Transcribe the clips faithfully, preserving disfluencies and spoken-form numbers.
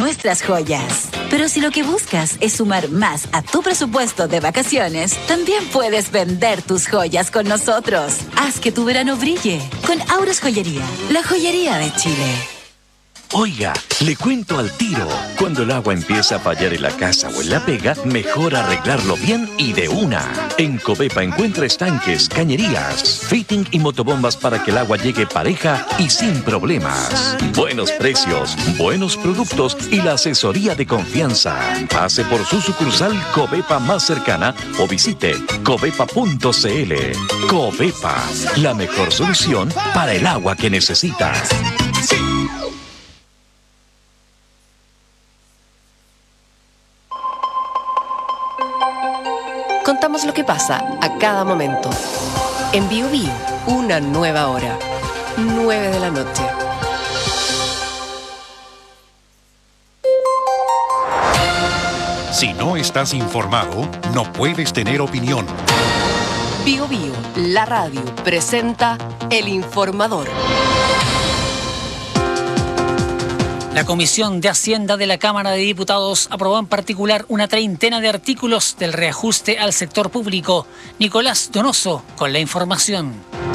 nuestras joyas. Pero si lo que buscas es sumar más a tu presupuesto de vacaciones, también puedes vender tus joyas con nosotros. Haz que tu verano brille con Auros Joyería, la joyería de Chile. Oiga, le cuento al tiro. Cuando el agua empieza a fallar en la casa o en la pega, mejor arreglarlo bien y de una. En Covepa encuentra estanques, cañerías, fitting y motobombas para que el agua llegue pareja y sin problemas. Buenos precios, buenos productos y la asesoría de confianza. Pase por su sucursal Covepa más cercana o visite covepa punto cl. Covepa, la mejor solución para el agua que necesitas. Contamos lo que pasa a cada momento. En Bio Bio, una nueva hora. nueve de la noche. Si no estás informado, no puedes tener opinión. Bio Bio, la radio, presenta El Informador. La Comisión de Hacienda de la Cámara de Diputados aprobó en particular una treintena de artículos del reajuste al sector público. Nicolás Donoso con la información.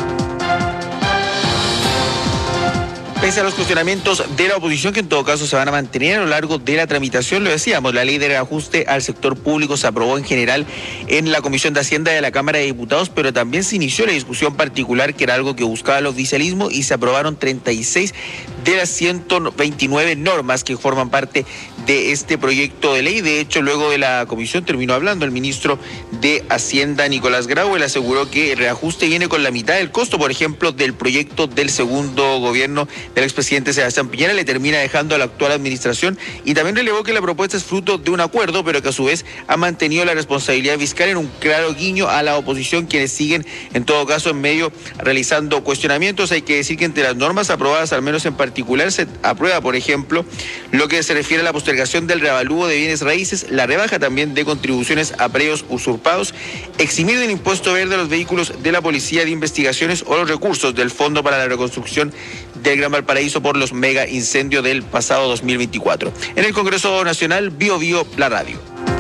Pese a los cuestionamientos de la oposición, que en todo caso se van a mantener a lo largo de la tramitación, lo decíamos, la ley de reajuste al sector público se aprobó en general en la Comisión de Hacienda de la Cámara de Diputados, pero también se inició la discusión particular, que era algo que buscaba el oficialismo, y se aprobaron treinta y seis de las ciento veintinueve normas que forman parte de este proyecto de ley. De hecho, luego de la comisión terminó hablando el ministro de Hacienda, Nicolás Grau. Él aseguró que el reajuste viene con la mitad del costo, por ejemplo, del proyecto del segundo gobierno del expresidente Sebastián Piñera, le termina dejando a la actual administración, y también relevó que la propuesta es fruto de un acuerdo, pero que a su vez ha mantenido la responsabilidad fiscal, en un claro guiño a la oposición, quienes siguen en todo caso en medio realizando cuestionamientos. Hay que decir que entre las normas aprobadas, al menos en particular, se aprueba, por ejemplo, lo que se refiere a la postergación del reavalúo de bienes raíces, la rebaja también de contribuciones a predios usurpados, eximir del impuesto verde a los vehículos de la Policía de Investigaciones o los recursos del Fondo para la Reconstrucción del Gran Valparaíso por los mega incendios del pasado dos mil veinticuatro. En el Congreso Nacional, Bio Bio, la radio.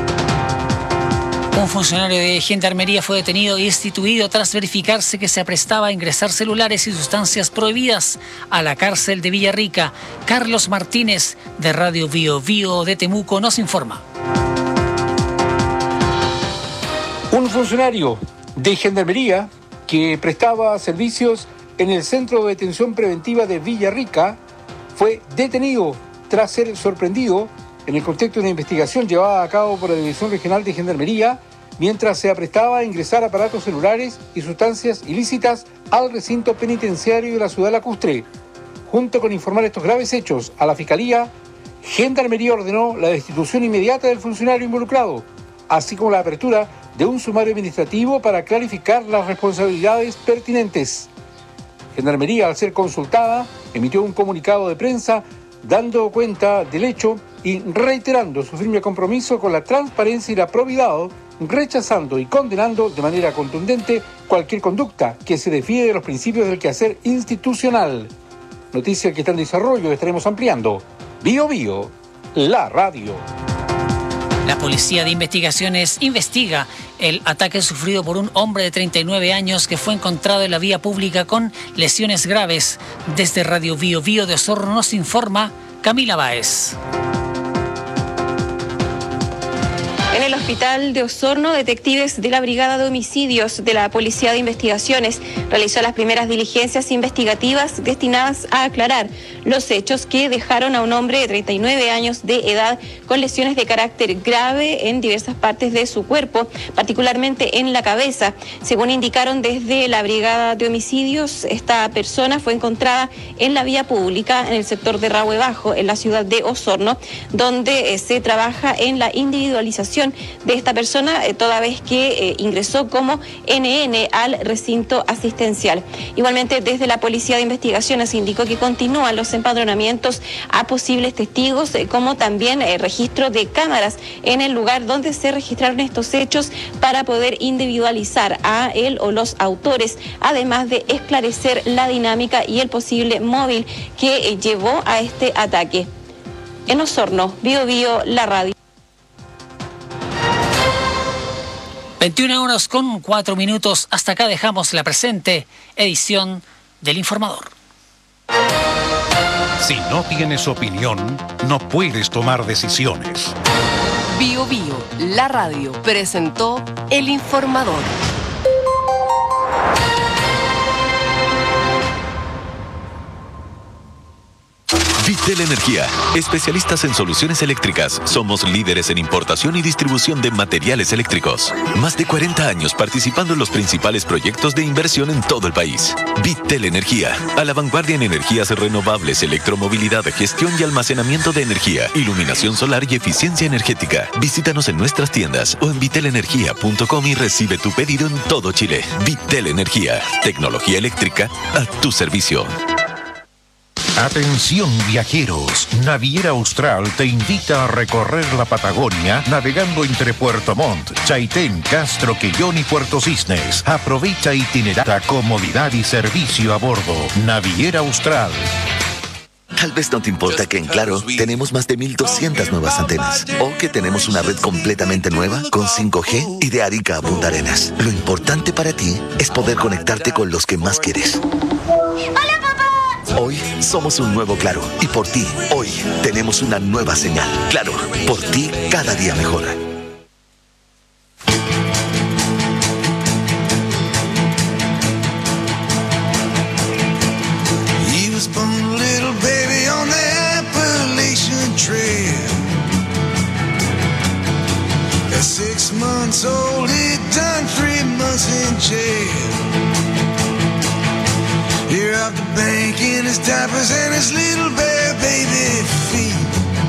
Un funcionario de Gendarmería fue detenido e instituido tras verificarse que se aprestaba a ingresar celulares y sustancias prohibidas a la cárcel de Villarrica. Carlos Martínez, de Radio Bio Bio de Temuco, nos informa. Un funcionario de Gendarmería que prestaba servicios en el Centro de Detención Preventiva de Villarrica fue detenido tras ser sorprendido en el contexto de una investigación llevada a cabo por la División Regional de Gendarmería, mientras se aprestaba a ingresar aparatos celulares y sustancias ilícitas al recinto penitenciario de la ciudad lacustre. Junto con informar estos graves hechos a la Fiscalía, Gendarmería ordenó la destitución inmediata del funcionario involucrado, así como la apertura de un sumario administrativo para clarificar las responsabilidades pertinentes. Gendarmería, al ser consultada, emitió un comunicado de prensa dando cuenta del hecho y reiterando su firme compromiso con la transparencia y la probidad, rechazando y condenando de manera contundente cualquier conducta que se desvíe de los principios del quehacer institucional. Noticia que está en desarrollo, estaremos ampliando. Bio Bio, la radio. La Policía de Investigaciones investiga el ataque sufrido por un hombre de treinta y nueve años que fue encontrado en la vía pública con lesiones graves. Desde Radio Bio Bio de Osorno nos informa Camila Báez. En el hospital de Osorno, detectives de la Brigada de Homicidios de la Policía de Investigaciones realizó las primeras diligencias investigativas destinadas a aclarar los hechos que dejaron a un hombre de treinta y nueve años de edad con lesiones de carácter grave en diversas partes de su cuerpo, particularmente en la cabeza. Según indicaron desde la Brigada de Homicidios, esta persona fue encontrada en la vía pública en el sector de Rahue Bajo, en la ciudad de Osorno, donde eh, se trabaja en la individualización de esta persona, eh, toda vez que eh, ingresó como N N al recinto asistencial. Igualmente, desde la Policía de Investigaciones se indicó que continúan los empadronamientos a posibles testigos, eh, como también eh, registro de cámaras en el lugar donde se registraron estos hechos para poder individualizar a él o los autores, además de esclarecer la dinámica y el posible móvil que eh, llevó a este ataque. En Osorno, Bío Bío, la radio. veintiuna horas con cuatro minutos. Hasta acá dejamos la presente edición del Informador. Si no tienes opinión, no puedes tomar decisiones. Bío Bío, la radio, presentó El Informador. Vitel Energía, especialistas en soluciones eléctricas. Somos líderes en importación y distribución de materiales eléctricos. Más de cuarenta años participando en los principales proyectos de inversión en todo el país. Vitel Energía, a la vanguardia en energías renovables, electromovilidad, gestión y almacenamiento de energía, iluminación solar y eficiencia energética. Visítanos en nuestras tiendas o en vitel energía punto com y recibe tu pedido en todo Chile. Vitel Energía, tecnología eléctrica a tu servicio. Atención viajeros, Naviera Austral te invita a recorrer la Patagonia navegando entre Puerto Montt, Chaitén, Castro, Quellón y Puerto Cisnes. Aprovecha itinerada, comodidad y servicio a bordo. Naviera Austral. Tal vez no te importa que en Claro tenemos más de mil doscientas nuevas antenas o que tenemos una red completamente nueva con cinco G y de Arica a Punta Arenas. Lo importante para ti es poder conectarte con los que más quieres. ¡Hola, papá! Hoy somos un nuevo Claro y por ti, hoy tenemos una nueva señal. Claro, por ti cada día mejor. Six months old, he'd done three months in jail. He robbed the bank in his diapers and his little bare baby feet.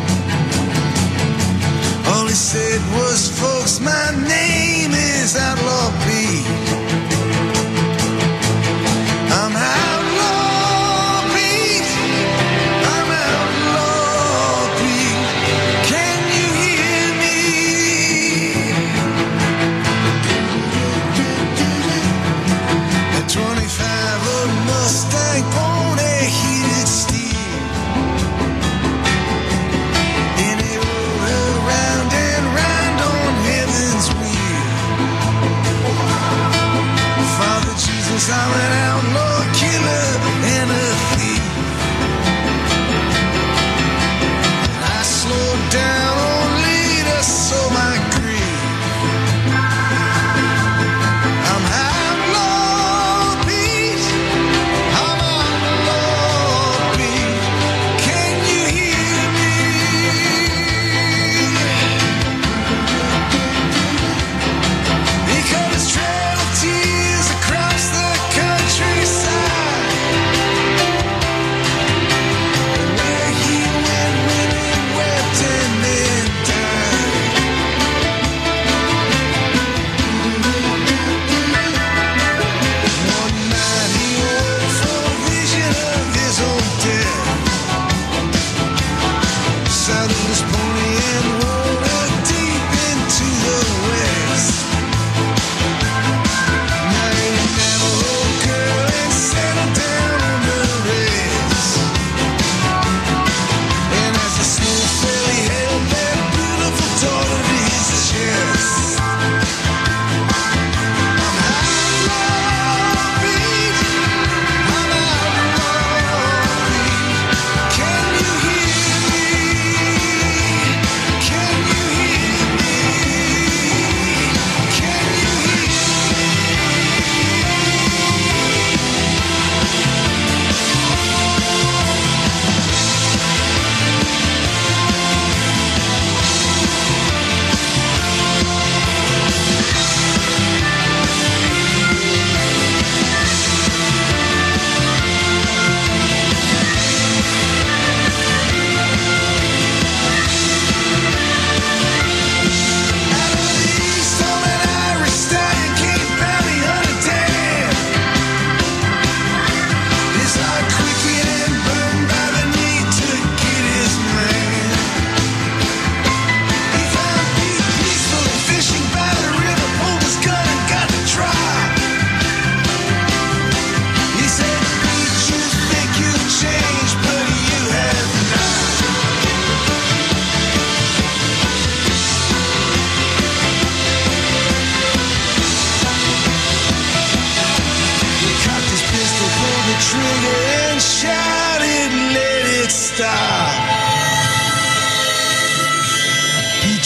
All he said was, folks, my name is Outlaw Pete. I'm Outlaw Pete. I'm Outlaw Pete. Can you hear me? A twenty-five old Mustang pony heated steel. And he rode around and round on heaven's wheel.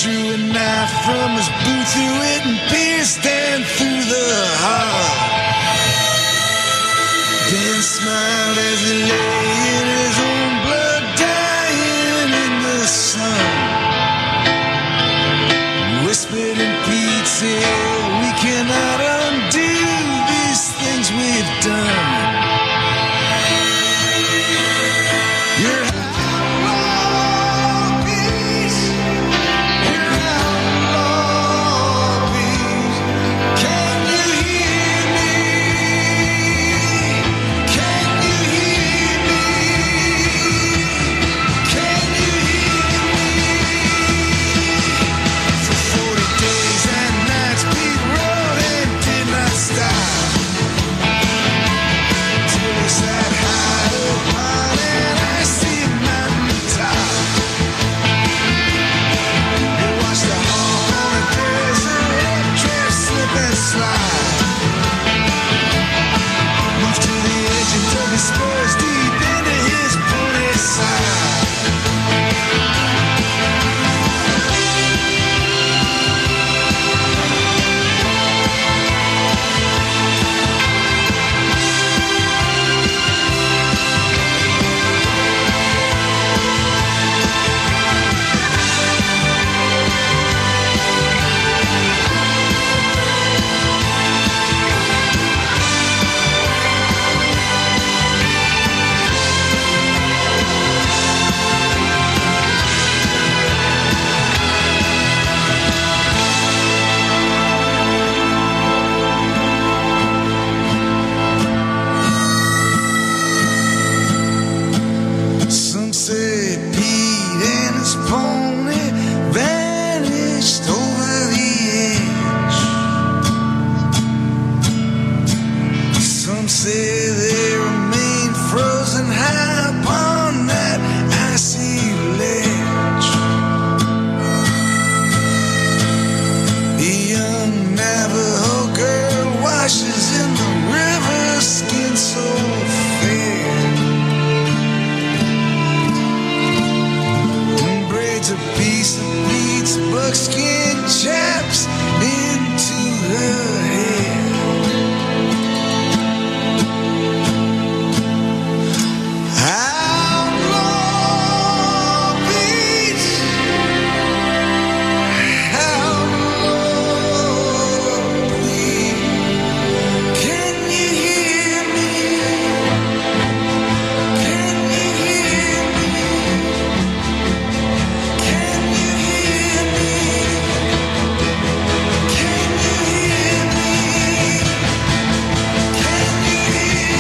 drew a knife from his boot through it and pierced Dan through the heart. Dan smiled as he lay in his own blood, dying in the sun. Whispered in Pete's ear, we cannot undo these things we've done. You're outlaw, Pete. You're outlaw, Pete. Can you hear me? Can you hear me? Can you hear me? For forty days and nights Pete rode and did not stop, till he sat high upon an icy mountain top. He watched the hawk on a desert drift, slip and slide. Moved to the edge and dug his spurs deep into his pony side. Some say Pete and his pony vanished over the edge. Some say they remain frozen high upon that icy ledge. A young Navajo girl washes in the river, skin so fair, and braids a piece of Pete's buckskin chaps into her hair. Outlaw Pete, outlaw Pete, can you hear me? Can you hear me? Can you hear me? Can you hear me? Can you hear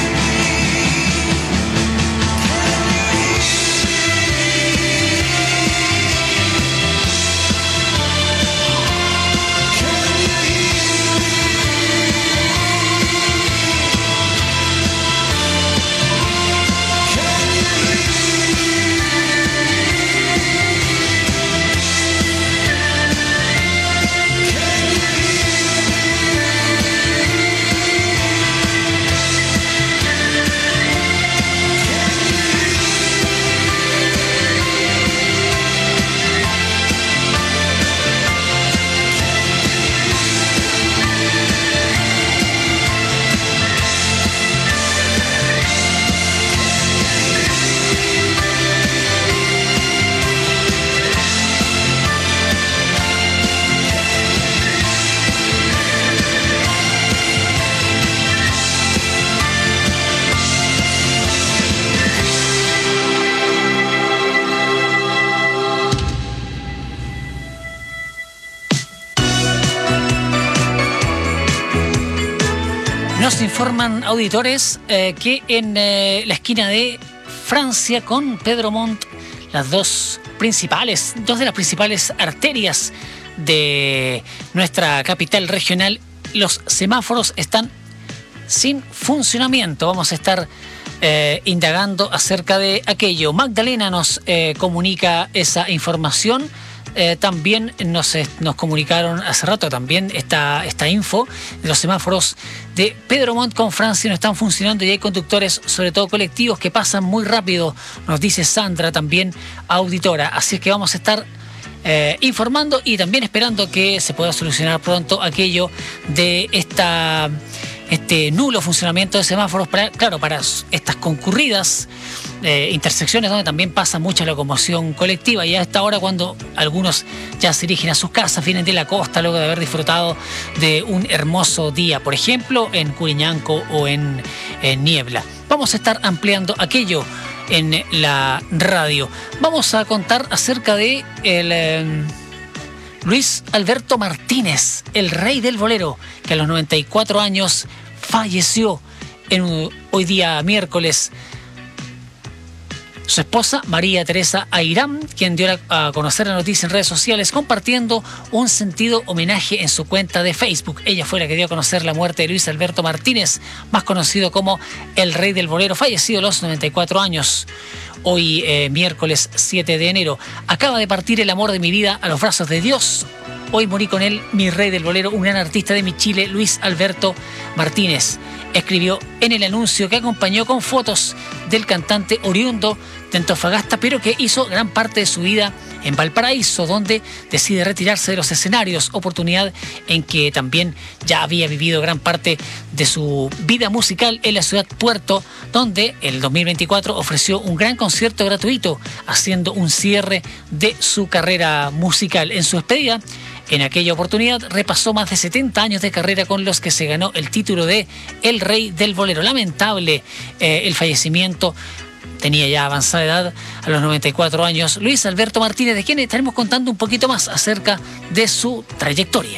Nos informan auditores eh, que en eh, la esquina de Francia con Pedro Montt, las dos principales, dos de las principales arterias de nuestra capital regional, los semáforos están sin funcionamiento. Vamos a estar eh, indagando acerca de aquello. Magdalena nos eh, comunica esa información. Eh, también nos, eh, nos comunicaron hace rato también esta, esta info de los semáforos de Pedro Montt con Francia no están funcionando y hay conductores, sobre todo colectivos, que pasan muy rápido, nos dice Sandra, también auditora. Así es que vamos a estar eh, informando y también esperando que se pueda solucionar pronto aquello de esta este nulo funcionamiento de semáforos para, claro, para estas concurridas eh, intersecciones donde también pasa mucha locomoción colectiva, y a esta hora cuando algunos ya se dirigen a sus casas, vienen de la costa luego de haber disfrutado de un hermoso día, por ejemplo en Curiñanco o en, en Niebla. Vamos a estar ampliando aquello en la radio. Vamos a contar acerca de el eh, Luis Alberto Martínez, el rey del bolero, que a los noventa y cuatro años falleció en, hoy día miércoles. Su esposa, María Teresa Airán, quien dio a conocer la noticia en redes sociales, compartiendo un sentido homenaje en su cuenta de Facebook. Ella fue la que dio a conocer la muerte de Luis Alberto Martínez, más conocido como el rey del bolero, fallecido a los noventa y cuatro años. Hoy, eh, miércoles siete de enero, acaba de partir el amor de mi vida a los brazos de Dios. Hoy morí con él, mi rey del bolero, un gran artista de mi Chile, Luis Alberto Martínez. Escribió en el anuncio que acompañó con fotos del cantante oriundo de Antofagasta, pero que hizo gran parte de su vida en Valparaíso, donde decide retirarse de los escenarios, oportunidad en que también ya había vivido gran parte de su vida musical en la ciudad Puerto, donde el dos mil veinticuatro ofreció un gran concierto gratuito, haciendo un cierre de su carrera musical. En su despedida, en aquella oportunidad, repasó más de setenta años de carrera con los que se ganó el título de El Rey del Bolero. Lamentable eh, el fallecimiento. Tenía ya avanzada edad, a los noventa y cuatro años, Luis Alberto Martínez, de quien estaremos contando un poquito más acerca de su trayectoria.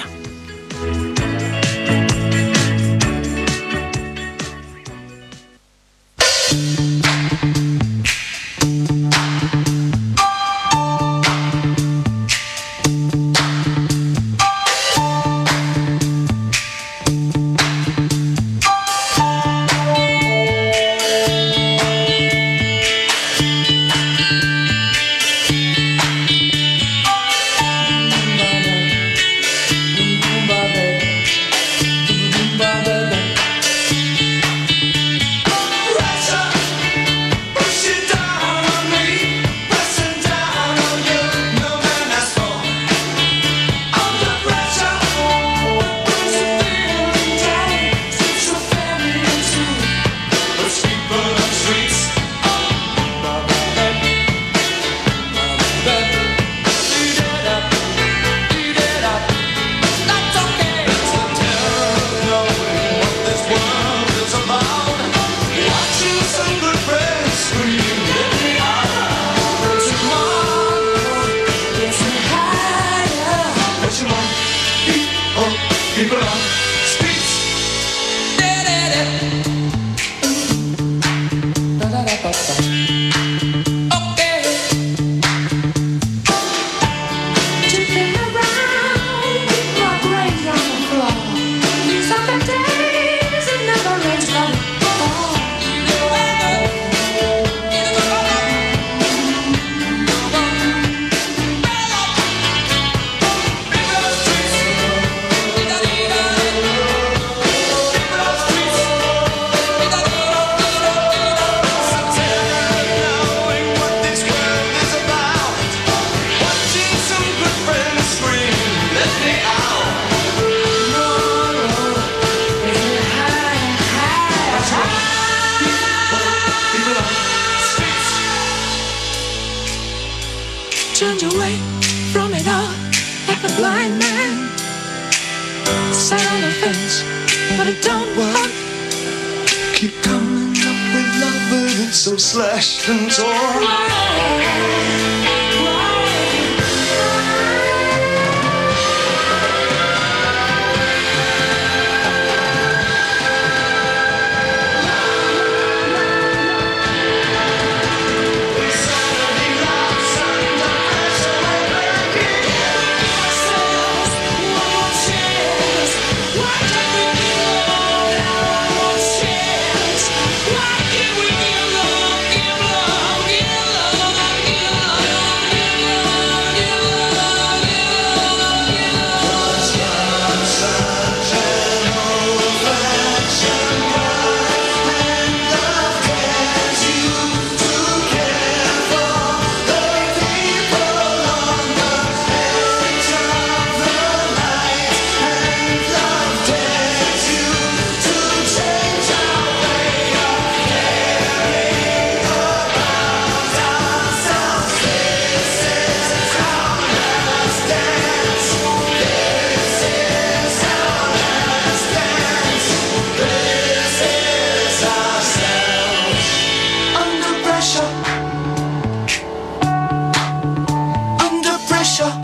Why can't we give love, give love, give love?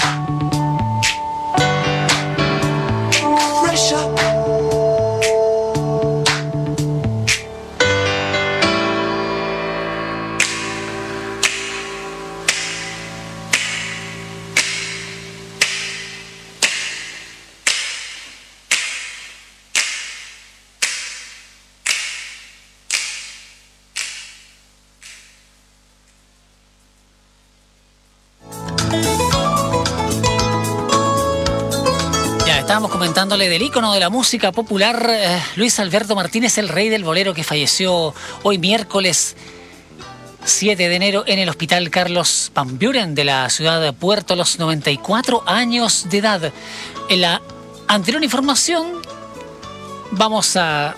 Estábamos comentándole del ícono de la música popular, eh, Luis Alberto Martínez, el rey del bolero, que falleció hoy miércoles siete de enero en el Hospital Carlos Van Buren de la ciudad de Puerto, a los noventa y cuatro años de edad. En la anterior información vamos a,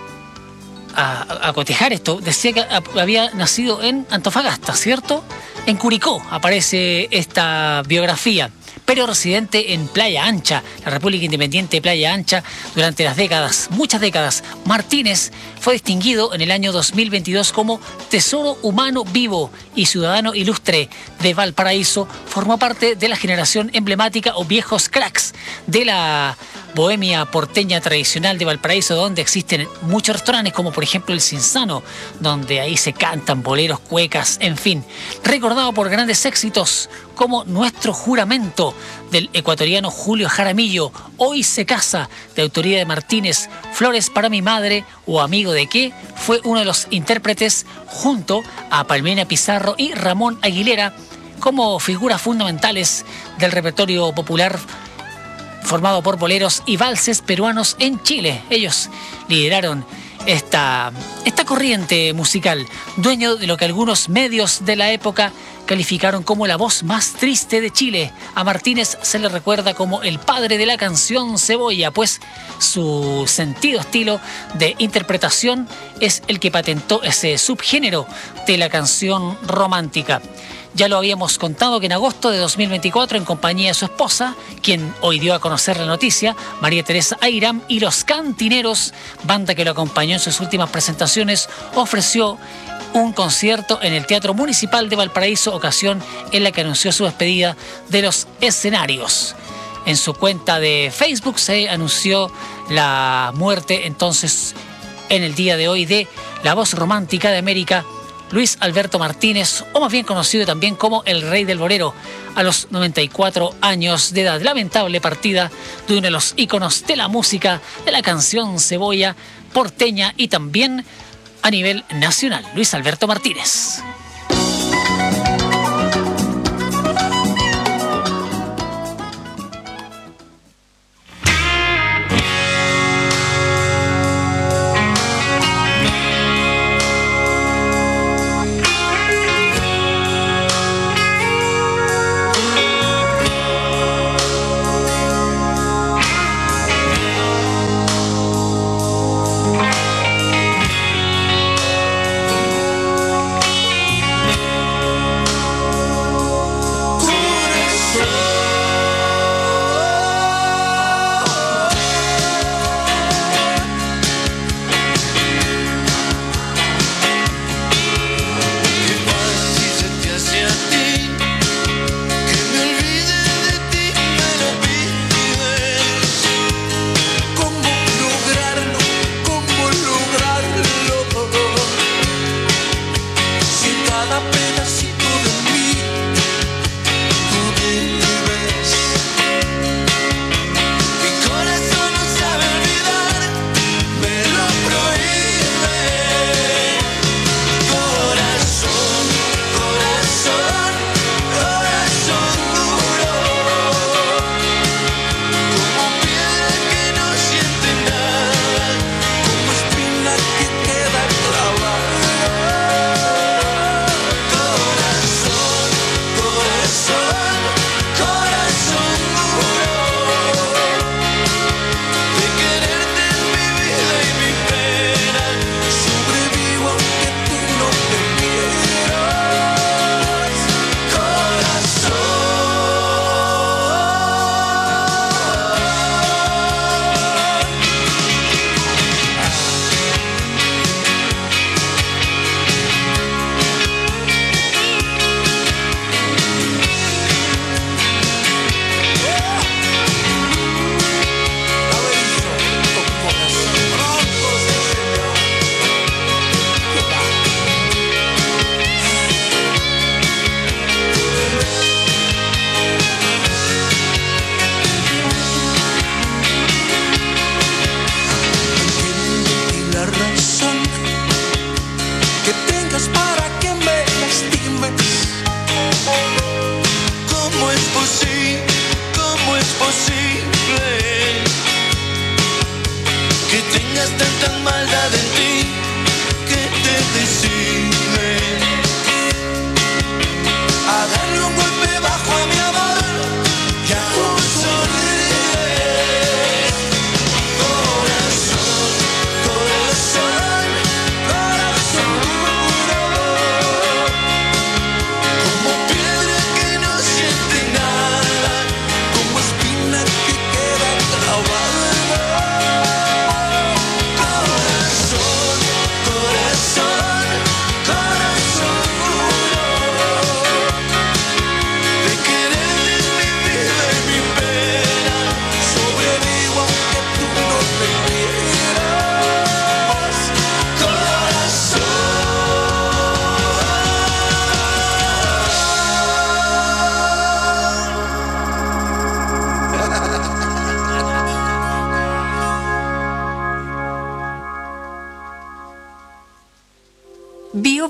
a, a cotejar esto. Decía que había nacido en Antofagasta, ¿cierto? En Curicó aparece esta biografía, pero residente en Playa Ancha, la República Independiente de Playa Ancha, durante las décadas, muchas décadas. Martínez fue distinguido en el año dos mil veintidós como Tesoro Humano Vivo y Ciudadano Ilustre de Valparaíso. Formó parte de la generación emblemática o viejos cracks de la bohemia porteña tradicional de Valparaíso, donde existen muchos restaurantes, como por ejemplo el Cinzano, donde ahí se cantan boleros, cuecas, en fin. Recordado por grandes éxitos como Nuestro Juramento, del ecuatoriano Julio Jaramillo, Hoy se casa, de autoría de Martínez, Flores para mi madre o Amigo de qué, fue uno de los intérpretes junto a Palmira Pizarro y Ramón Aguilera como figuras fundamentales del repertorio popular formado por boleros y valses peruanos en Chile. Ellos lideraron esta, esta corriente musical, dueño de lo que algunos medios de la época calificaron como la voz más triste de Chile. A Martínez se le recuerda como el padre de la canción cebolla, pues su sentido, estilo de interpretación es el que patentó ese subgénero de la canción romántica. Ya lo habíamos contado que en agosto de dos mil veinticuatro, en compañía de su esposa, quien hoy dio a conocer la noticia, María Teresa Ayram, y Los Cantineros, banda que lo acompañó en sus últimas presentaciones, ofreció un concierto en el Teatro Municipal de Valparaíso, ocasión en la que anunció su despedida de los escenarios. En su cuenta de Facebook se anunció la muerte entonces en el día de hoy de la voz romántica de América, Luis Alberto Martínez, o más bien conocido también como el Rey del Bolero, a los noventa y cuatro años de edad. Lamentable partida de uno de los íconos de la música, de la canción cebolla porteña y también a nivel nacional, Luis Alberto Martínez.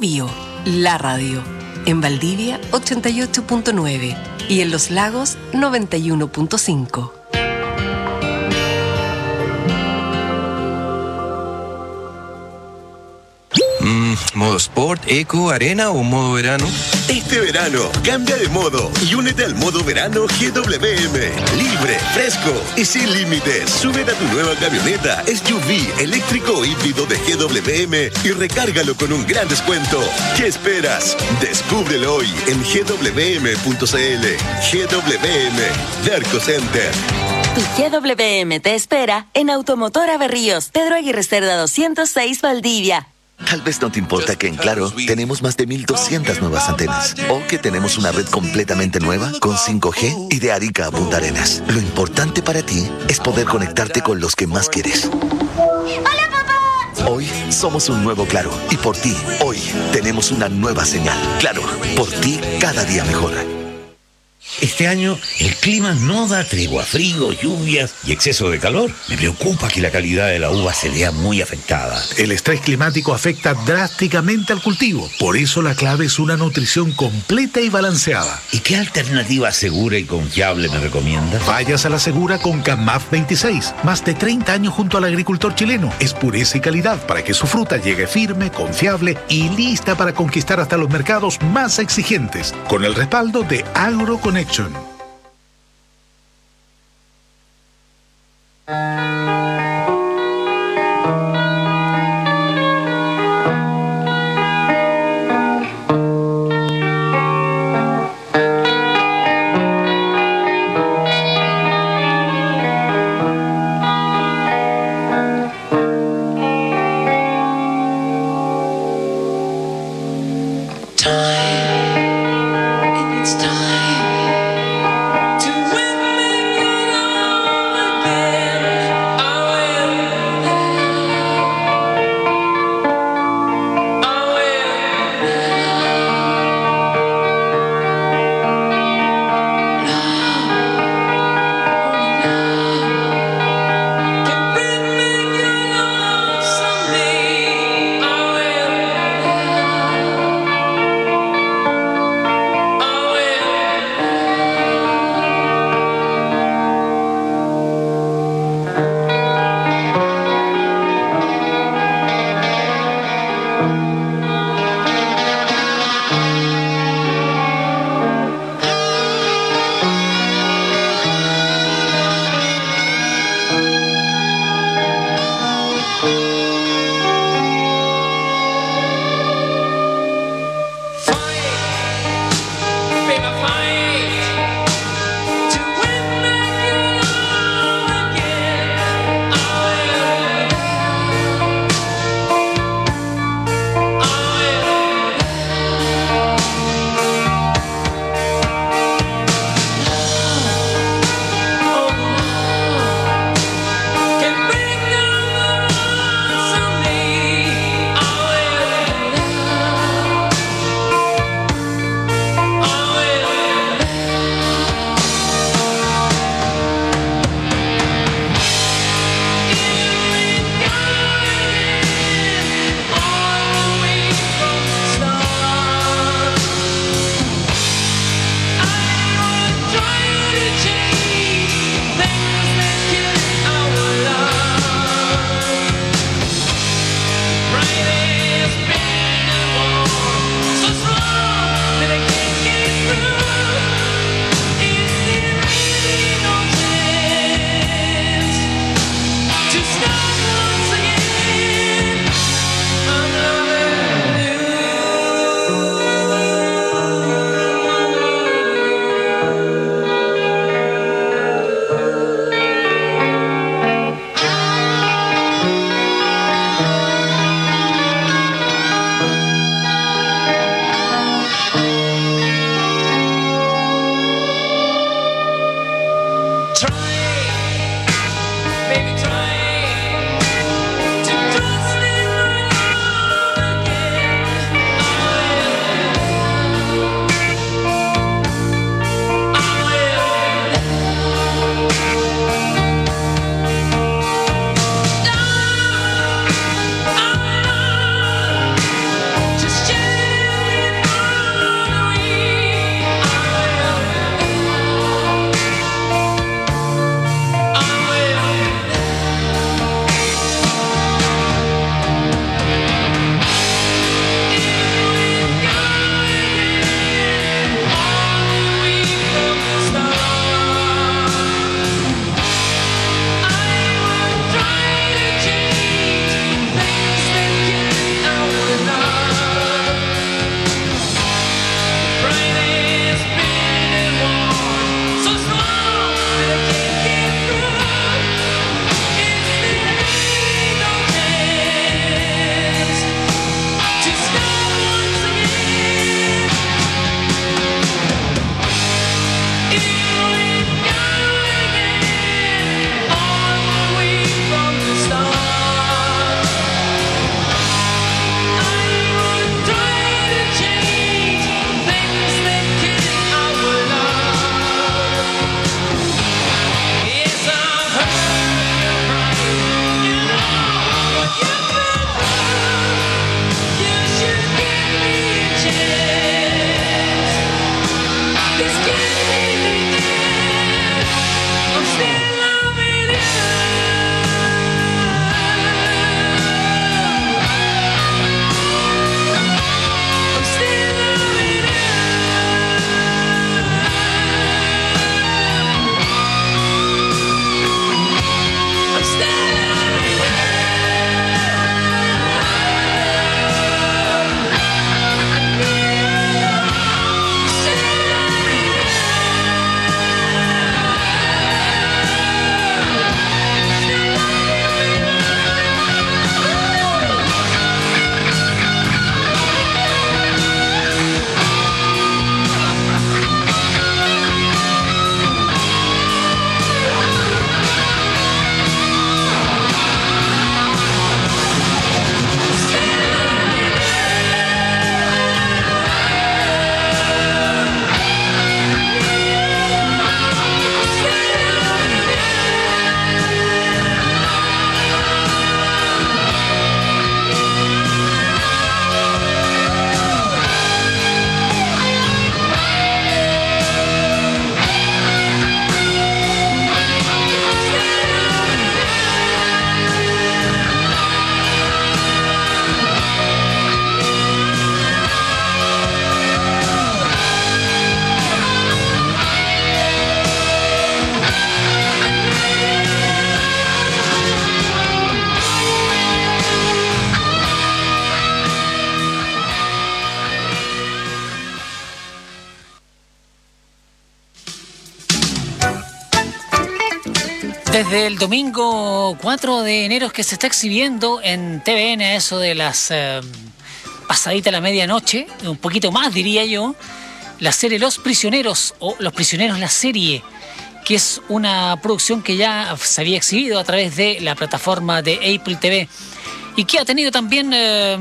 Bio, la radio. En Valdivia, ochenta y ocho punto nueve. Y en Los Lagos, noventa y uno punto cinco. Mm, ¿modo Sport, Eco, Arena o modo verano? Este verano, cambia de modo y únete al modo verano G W M. Libre, fresco y sin límites. Súbete a tu nueva camioneta S U V eléctrico o híbrido de G W M y recárgalo con un gran descuento. ¿Qué esperas? Descúbrelo hoy en G W M punto C L. G W M, Derco Center. Tu G W M te espera en Automotora Berríos, Pedro Aguirre Cerda doscientos seis, Valdivia. Tal vez no te importa que en Claro tenemos más de mil doscientas nuevas antenas o que tenemos una red completamente nueva con cinco G y de Arica a Punta Arenas. Lo importante para ti es poder conectarte con los que más quieres. ¡Hola, papá! Hoy somos un nuevo Claro y por ti, hoy tenemos una nueva señal. Claro, por ti cada día mejor. Este año el clima no da tregua, frío, lluvias y exceso de calor. Me preocupa que la calidad de la uva se vea muy afectada. El estrés climático afecta drásticamente al cultivo. Por eso la clave es una nutrición completa y balanceada. ¿Y qué alternativa segura y confiable me recomiendas? Vayas a la segura con Camaf veintiséis. Más de treinta años junto al agricultor chileno. Es pureza y calidad para que su fruta llegue firme, confiable y lista para conquistar hasta los mercados más exigentes. Con el respaldo de AgroConnection. Just Desde el domingo cuatro de enero es que se está exhibiendo en T V N a eso de las eh, pasadita la medianoche, un poquito más diría yo, la serie Los Prisioneros o Los Prisioneros la serie, que es una producción que ya se había exhibido a través de la plataforma de Apple T V y que ha tenido también eh,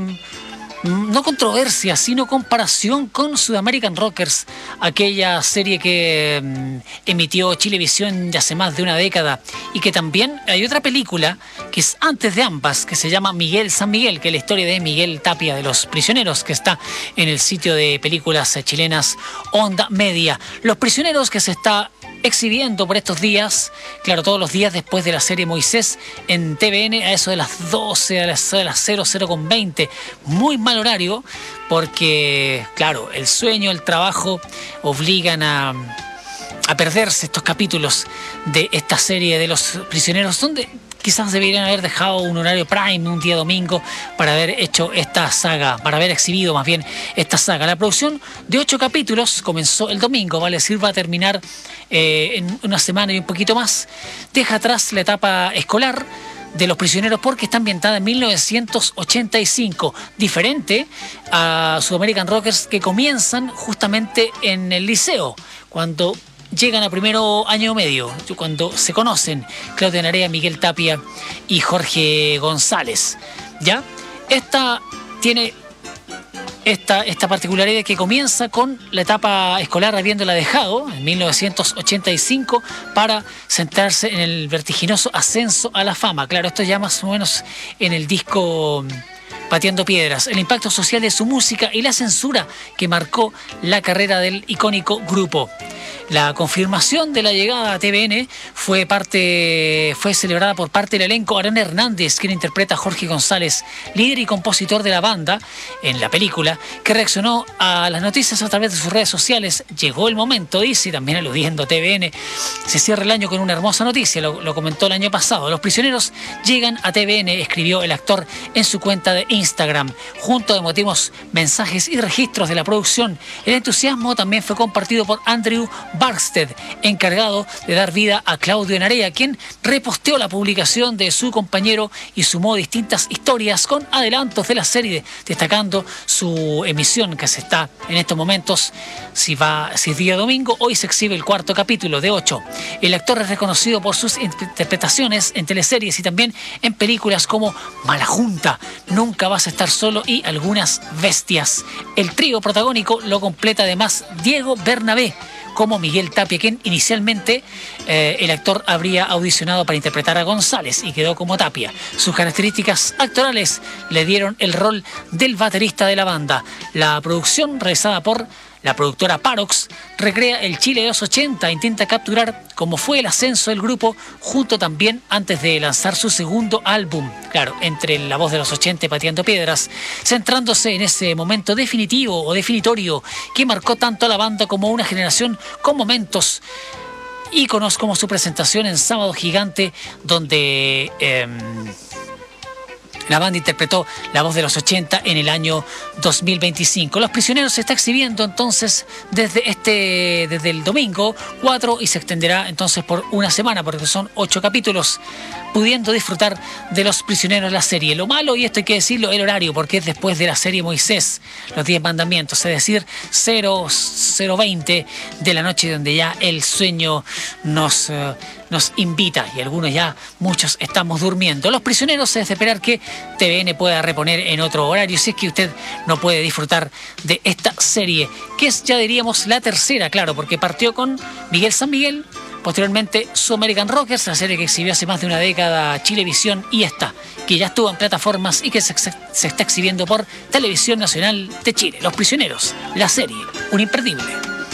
no controversia, sino comparación con Sudamerican Rockers, aquella serie que mm, emitió Chilevisión ya hace más de una década, y que también hay otra película que es antes de ambas, que se llama Miguel San Miguel, que es la historia de Miguel Tapia de Los Prisioneros, que está en el sitio de películas chilenas Onda Media. Los Prisioneros, que se está exhibiendo por estos días, claro, todos los días después de la serie Moisés en T V N a eso de las doce, a las, a las cero cero con veinte, muy mal horario porque, claro, el sueño, el trabajo obligan a, a perderse estos capítulos de esta serie de Los Prisioneros, donde quizás deberían haber dejado un horario prime un día domingo para haber hecho esta saga, para haber exhibido más bien esta saga. La producción de ocho capítulos comenzó el domingo, vale decir, va a terminar eh, en una semana y un poquito más. Deja atrás la etapa escolar de Los Prisioneros porque está ambientada en mil novecientos ochenta y cinco, diferente a Sudamerican Rockers, que comienzan justamente en el liceo, cuando llegan a primero año medio, cuando se conocen Claudia Narea, Miguel Tapia y Jorge González. ¿Ya? Esta tiene esta, esta particularidad que comienza con la etapa escolar habiéndola dejado en mil novecientos ochenta y cinco para centrarse en el vertiginoso ascenso a la fama. Claro, esto ya más o menos en el disco Pateando Piedras, el impacto social de su música y la censura que marcó la carrera del icónico grupo. La confirmación de la llegada a T V N fue, parte, fue celebrada por parte del elenco. Arán Hernández, quien interpreta a Jorge González, líder y compositor de la banda en la película, que reaccionó a las noticias a través de sus redes sociales. Llegó el momento, dice, también aludiendo a T V N. Se cierra el año con una hermosa noticia, lo, lo comentó el año pasado. Los Prisioneros llegan a T V N, escribió el actor en su cuenta de Instagram, junto a emotivos mensajes y registros de la producción. El entusiasmo también fue compartido por Andrew Barksted, encargado de dar vida a Claudio Narea, quien reposteó la publicación de su compañero y sumó distintas historias con adelantos de la serie, destacando su emisión que se está en estos momentos. Si, va, si es día domingo, hoy se exhibe el cuarto capítulo de ocho. El actor es reconocido por sus interpretaciones en teleseries y también en películas como Mala Junta, Nunca vas a estar solo y Algunas bestias. El trío protagónico lo completa además Diego Bernabé como Miguel Tapia, quien inicialmente eh, el actor habría audicionado para interpretar a González y quedó como Tapia. Sus características actorales le dieron el rol del baterista de la banda. La producción, realizada por la productora Parox, recrea el Chile de los ochenta, intenta capturar cómo fue el ascenso del grupo, junto también antes de lanzar su segundo álbum, claro, entre la voz de los ochenta y Pateando Piedras, centrándose en ese momento definitivo o definitorio que marcó tanto a la banda como a una generación, con momentos íconos como su presentación en Sábado Gigante, donde Eh, la banda interpretó la voz de los ochenta en el año dos mil veinticinco. Los Prisioneros se está exhibiendo entonces desde este desde el domingo cuatro y se extenderá entonces por una semana porque son ocho capítulos, pudiendo disfrutar de Los Prisioneros la serie. Lo malo, y esto hay que decirlo, el horario, porque es después de la serie Moisés, los diez mandamientos, es decir, cero cero veinte de la noche, donde ya el sueño nos... Uh, nos invita y algunos ya, muchos estamos durmiendo. Los Prisioneros es de esperar que T V N pueda reponer en otro horario si es que usted no puede disfrutar de esta serie, que es, ya diríamos, la tercera, claro, porque partió con Miguel San Miguel, posteriormente Sudamerican Rockers, la serie que exhibió hace más de una década Chilevisión, y esta, que ya estuvo en plataformas y que se, se está exhibiendo por Televisión Nacional de Chile. Los Prisioneros, la serie, un imperdible.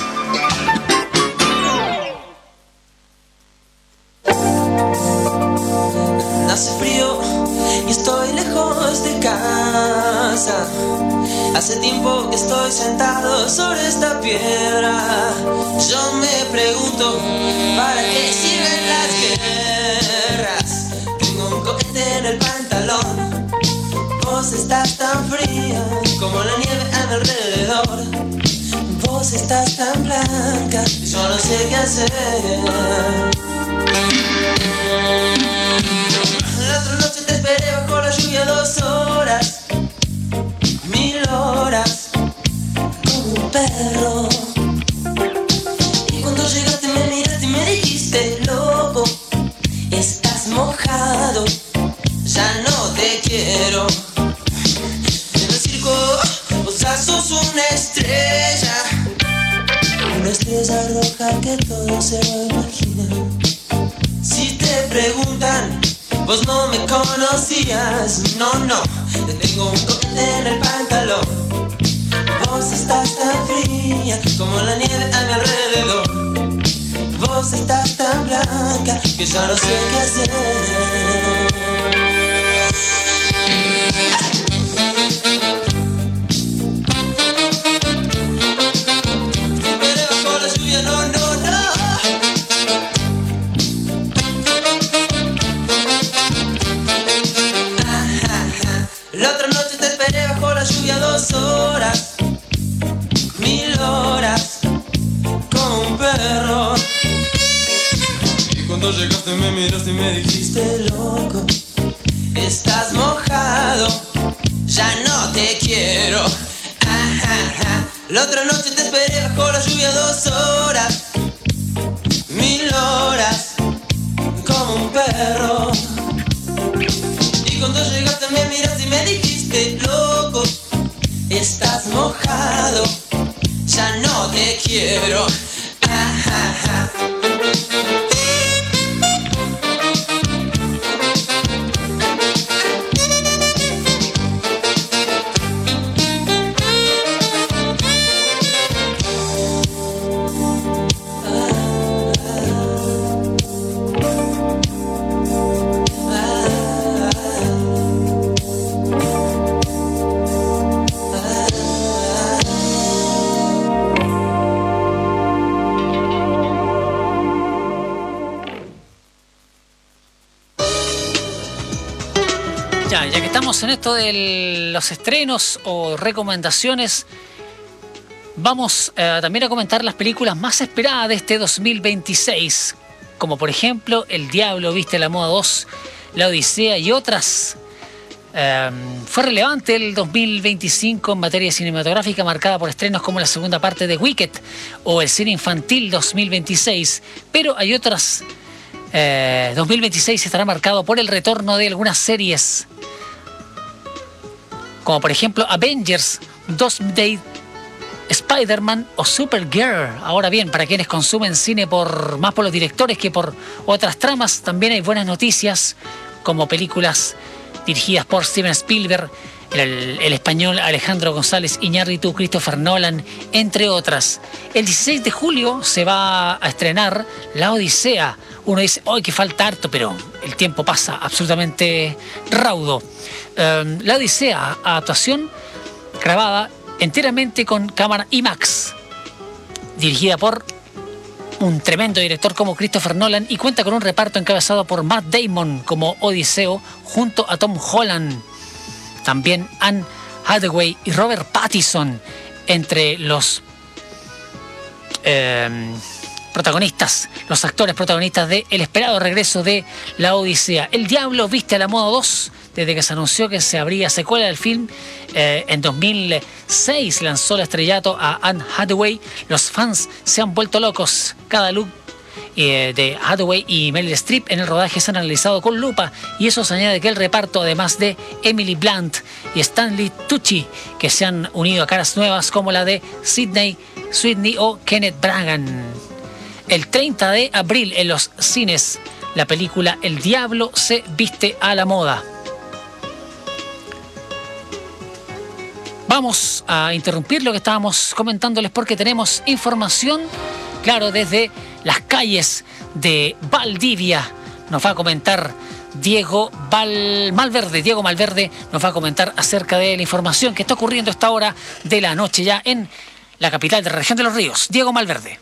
Hace frío y estoy lejos de casa. Hace tiempo que estoy sentado sobre esta piedra. Yo me pregunto, ¿para qué sirven las guerras? Tengo un cohete en el pantalón. Vos estás tan fría como la nieve a mi alrededor. Vos estás tan blanca y yo no sé qué hacer. se lo imaginan. Si te preguntan, vos no me conocías. No, no, te tengo un cohete en el pantalón. Vos estás tan fría como la nieve a mi alrededor. Vos estás tan blanca que ya no sé qué hacer. La otra noche te esperé bajo la lluvia dos horas, mil horas, como un perro. Y cuando llegaste me miraste y me dijiste, loco, estás mojado, ya no te quiero. La otra noche te esperé bajo la lluvia dos horas, mil horas, como un perro. Y cuando llegaste me miraste y me dijiste, loco, estás mojado, ya no te quiero. Ah, ah, ah. Ya, ya que estamos en esto de los estrenos o recomendaciones, vamos eh, también a comentar las películas más esperadas de este dos mil veintiséis, como por ejemplo El Diablo Viste a la Moda dos, La Odisea y otras. Eh, fue relevante el dos mil veinticinco en materia cinematográfica, marcada por estrenos como la segunda parte de Wicked o el cine infantil dos mil veintiséis, pero hay otras. Eh, dos mil veintiséis estará marcado por el retorno de algunas series, como por ejemplo Avengers, Doomsday, Spider-Man o Supergirl. Ahora bien, para quienes consumen cine por más por los directores que por otras tramas, también hay buenas noticias, como películas dirigidas por Steven Spielberg, el, el español Alejandro González Iñárritu, Christopher Nolan, entre otras. El dieciséis de julio se va a estrenar La Odisea. Uno dice, ¡ay, que falta harto! Pero el tiempo pasa absolutamente raudo. Um, La Odisea, adaptación grabada enteramente con cámara IMAX, dirigida por un tremendo director como Christopher Nolan, y cuenta con un reparto encabezado por Matt Damon como Odiseo, junto a Tom Holland, también Anne Hathaway y Robert Pattinson entre los eh, protagonistas, los actores protagonistas de el esperado regreso de La Odisea. El Diablo Viste a la Moda dos, desde que se anunció que se habría secuela del film, eh, en dos mil seis lanzó el estrellato a Anne Hathaway. Los fans se han vuelto locos. Cada look eh, de Hathaway y Meryl Streep en el rodaje se han analizado con lupa, y eso se añade que el reparto, además de Emily Blunt y Stanley Tucci, que se han unido a caras nuevas como la de Sidney Sweeney o Kenneth Branagh. El treinta de abril en los cines, la película El Diablo se viste a la moda. Vamos a interrumpir lo que estábamos comentándoles porque tenemos información, claro, desde las calles de Valdivia. Nos va a comentar Diego Val... Malverde. Diego Malverde nos va a comentar acerca de la información que está ocurriendo a esta hora de la noche ya en la capital de la región de los ríos. Diego Malverde.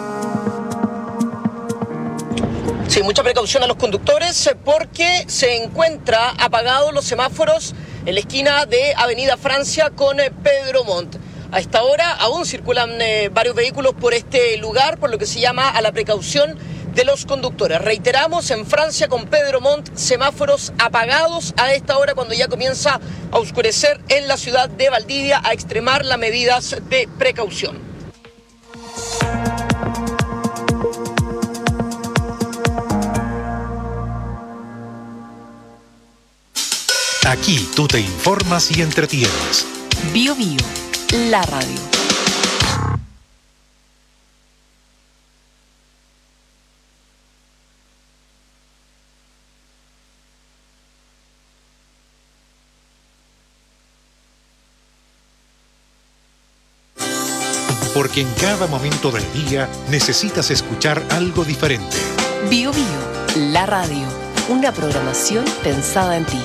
Sí, mucha precaución a los conductores porque se encuentra apagados los semáforos en la esquina de Avenida Francia con Pedro Montt. A esta hora aún circulan eh, varios vehículos por este lugar, por lo que se llama a la precaución de los conductores. Reiteramos, en Francia con Pedro Montt, semáforos apagados a esta hora cuando ya comienza a oscurecer en la ciudad de Valdivia, a extremar las medidas de precaución. Aquí tú te informas y entretienes. Bio Bio, la radio. porque en cada momento del día necesitas escuchar algo diferente. Bio Bio, la radio, una programación pensada en ti.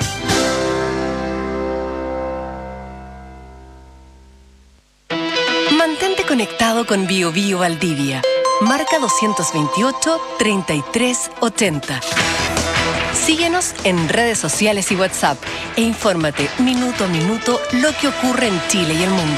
Mantente conectado con Bio Bio Valdivia. Marca doscientos veintiocho, treinta y tres ochenta. Síguenos en redes sociales y WhatsApp e infórmate minuto a minuto lo que ocurre en Chile y el mundo.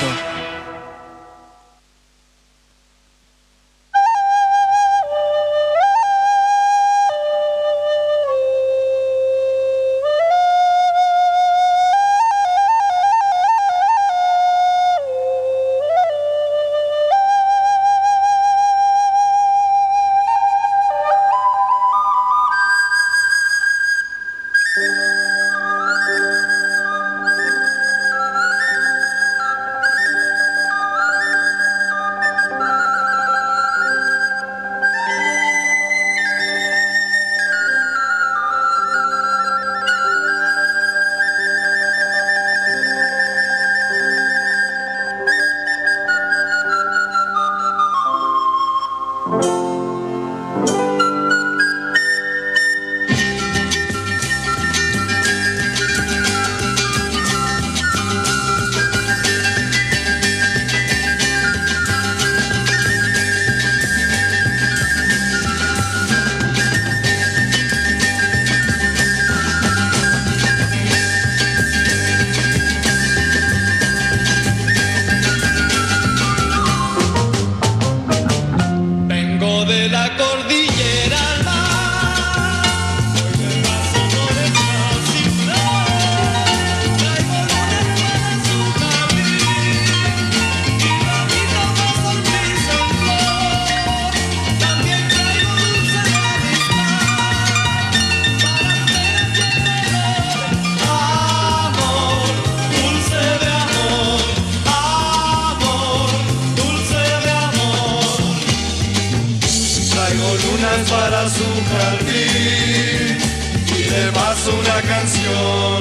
Para su jardín y le paso una canción.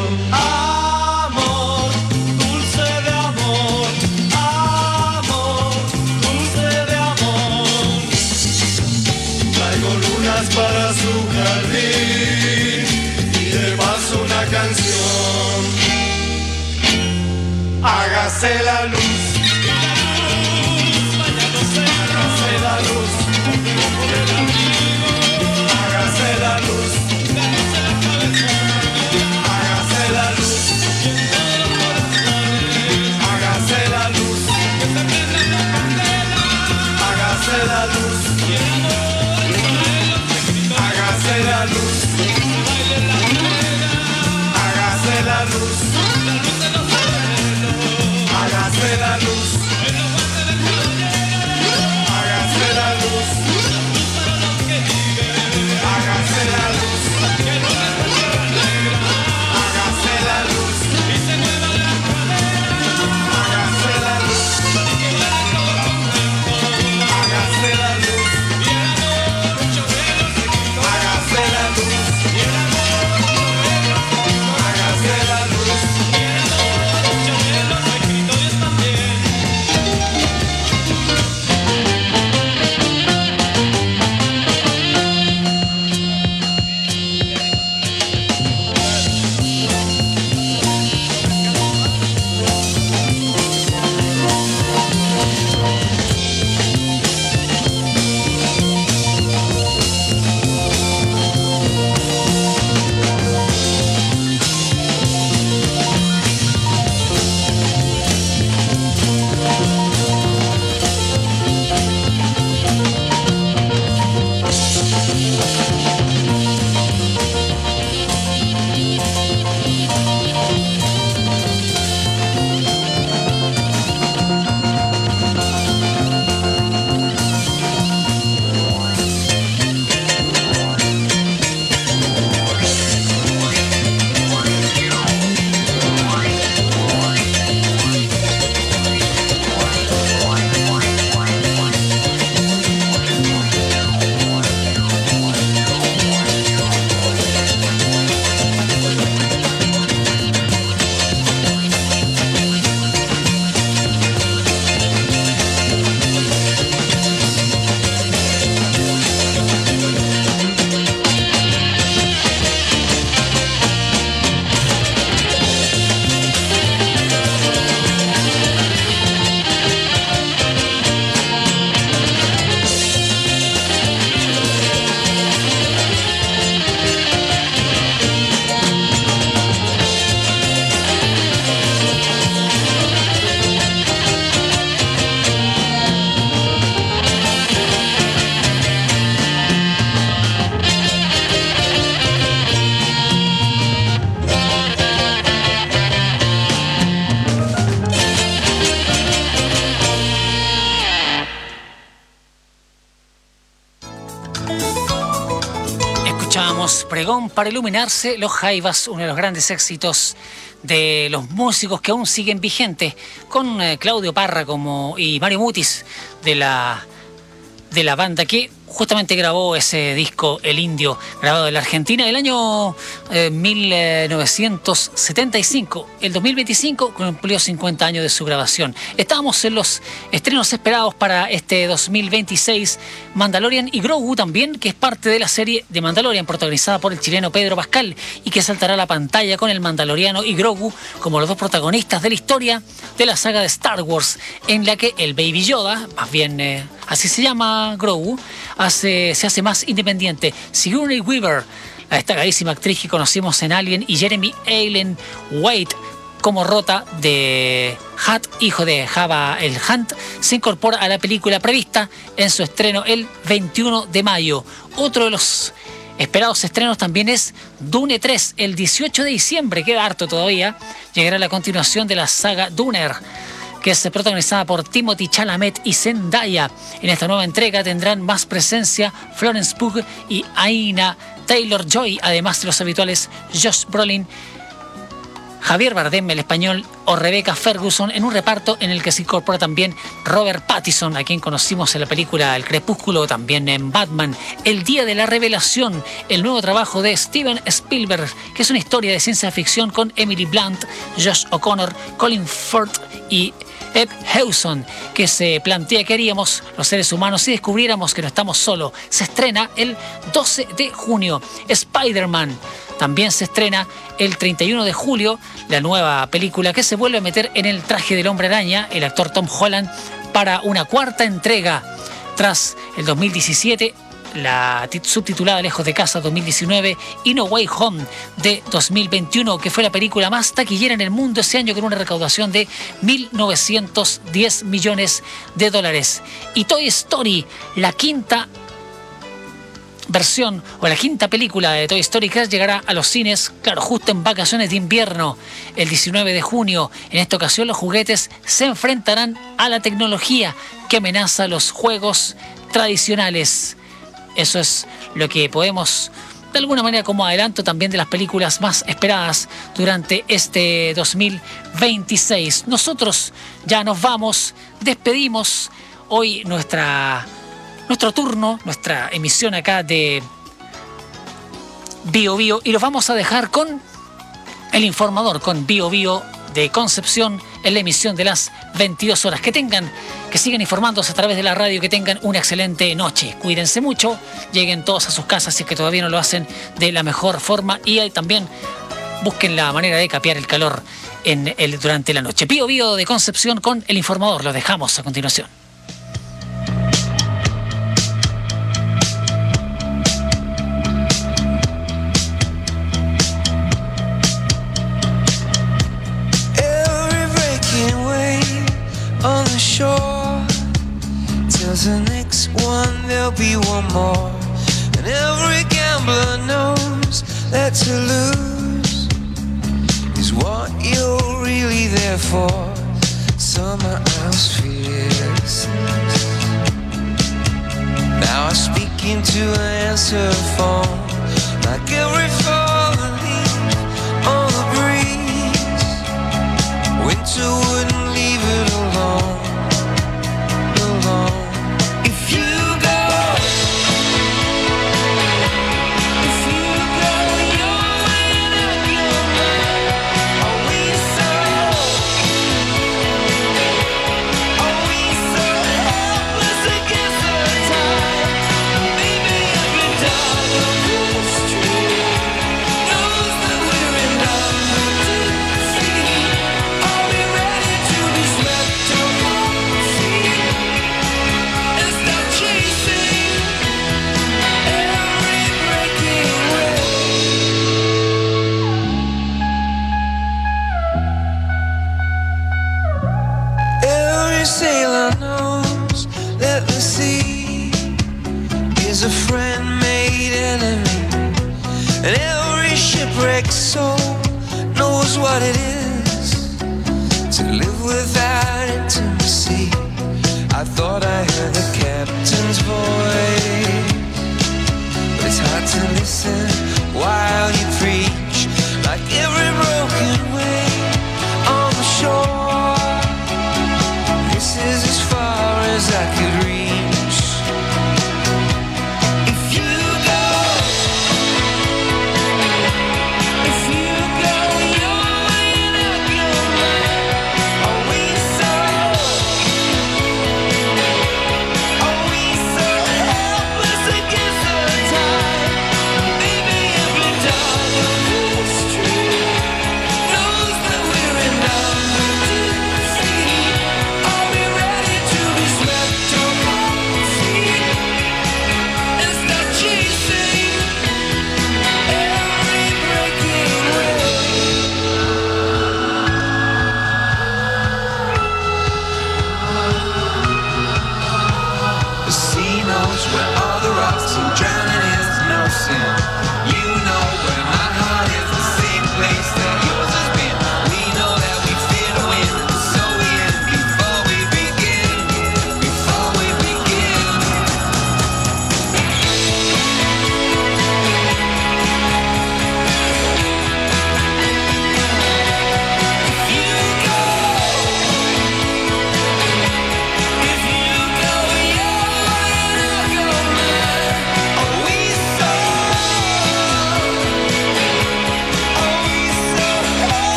Amor, dulce de amor, amor, dulce de amor. Traigo lunas para su jardín y le paso una canción. Hágase la luz, hágase la luz. Hágase la luz, hágase la luz, hágase la luz, hágase la luz, hágase la luz, hágase la luz, hágase la luz. Escuchábamos Pregón para iluminarse, Los Jaivas, uno de los grandes éxitos de los músicos que aún siguen vigentes, con eh, Claudio Parra como, y Mario Mutis de la, de la banda que justamente grabó ese disco El Indio, grabado en la Argentina el año eh, mil novecientos setenta y cinco. El dos mil veinticinco cumplió cincuenta años de su grabación. Estábamos en los estrenos esperados para este dos mil veintiséis. Mandalorian y Grogu también, que es parte de la serie de Mandalorian, protagonizada por el chileno Pedro Pascal, y que saltará a la pantalla con el Mandaloriano y Grogu como los dos protagonistas de la historia de la saga de Star Wars, en la que el Baby Yoda, más bien eh, así se llama Grogu, Hace, se hace más independiente. Sigourney Weaver, la destacadísima actriz que conocimos en Alien, y Jeremy Allen White como Rota de Hutt, hijo de Jabba el Hutt, se incorpora a la película prevista en su estreno el veintiuno de mayo. Otro de los esperados estrenos también es Dune tres, el dieciocho de diciembre, queda harto todavía. Llegará la continuación de la saga Dune, que es protagonizada por Timothée Chalamet y Zendaya. En esta nueva entrega tendrán más presencia Florence Pugh y Aina Taylor-Joy, además de los habituales Josh Brolin, Javier Bardem, el español, o Rebecca Ferguson, en un reparto en el que se incorpora también Robert Pattinson, a quien conocimos en la película El Crepúsculo, también en Batman. El Día de la Revelación, el nuevo trabajo de Steven Spielberg, que es una historia de ciencia ficción con Emily Blunt, Josh O'Connor, Colin Firth y Ed Hewson, que se plantea qué haríamos los seres humanos si descubriéramos que no estamos solos. Se estrena el doce de junio. Spider-Man también se estrena el treinta y uno de julio, la nueva película que se vuelve a meter en el traje del Hombre Araña, el actor Tom Holland, para una cuarta entrega tras el dos mil diecisiete, la subtitulada Lejos de Casa dos mil diecinueve, y No Way Home de dos mil veintiuno, que fue la película más taquillera en el mundo ese año, con una recaudación de mil novecientos diez millones de dólares. Y Toy Story, la quinta versión o la quinta película de Toy Story, que llegará a los cines, claro, justo en vacaciones de invierno, el diecinueve de junio. En esta ocasión los juguetes se enfrentarán a la tecnología que amenaza los juegos tradicionales. Eso es lo que podemos, de alguna manera, como adelanto también de las películas más esperadas durante este dos mil veintiséis. Nosotros ya nos vamos, despedimos hoy nuestra, nuestro turno, nuestra emisión acá de Bio Bio, y los vamos a dejar con el informador, con Bio Bio de Concepción, en la emisión de las veintidós horas. Que tengan, que sigan informándose a través de la radio, que tengan una excelente noche. Cuídense mucho, lleguen todos a sus casas si es que todavía no lo hacen de la mejor forma, y ahí también busquen la manera de capear el calor en el, durante la noche. Bio Bio de Concepción con el informador. Lo dejamos a continuación. On the shore, till the next one there'll be one more. And every gambler knows that to lose is what you're really there for. Summer house fears. Now I speak into an answer phone, like every falling leaf on the breeze. Winter wouldn't leave it alone, alone. If you go, if you go your way and I go mine, are we so, are we so helpless against the tide? Maybe every dog on the street knows that we're in love with defeat. Are we ready to be swept off our feet and start chasing every breaking wave? Every sailor knows that the sea is a friend made enemy, and every shipwrecked soul knows what it is to live without intimacy. I thought I heard the captain's voice, but it's hard to listen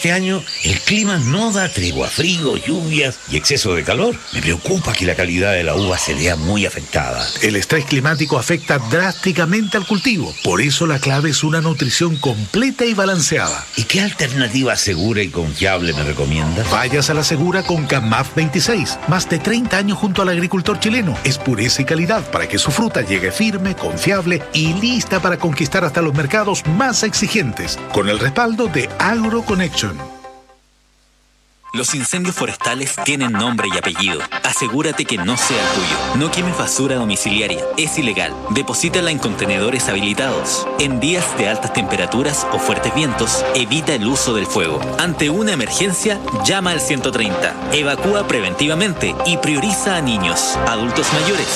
Este año el clima no da tregua, frío, lluvias y exceso de calor. Me preocupa que la calidad de la uva se vea muy afectada. El estrés climático afecta drásticamente al cultivo. Por eso la clave es una nutrición completa y balanceada. ¿Y qué alternativa segura y confiable me recomiendas? Vayas a la segura con CAMAF veintiséis. Más de treinta años junto al agricultor chileno. Es pureza y calidad para que su fruta llegue firme, confiable y lista para conquistar hasta los mercados más exigentes. Con el respaldo de AgroConnection. Los incendios forestales tienen nombre y apellido. Asegúrate que no sea el tuyo. No quemes basura domiciliaria. Es ilegal. Deposítala en contenedores habilitados. En días de altas temperaturas o fuertes vientos, evita el uso del fuego. Ante una emergencia, llama al ciento treinta. Evacúa preventivamente y prioriza a niños, adultos mayores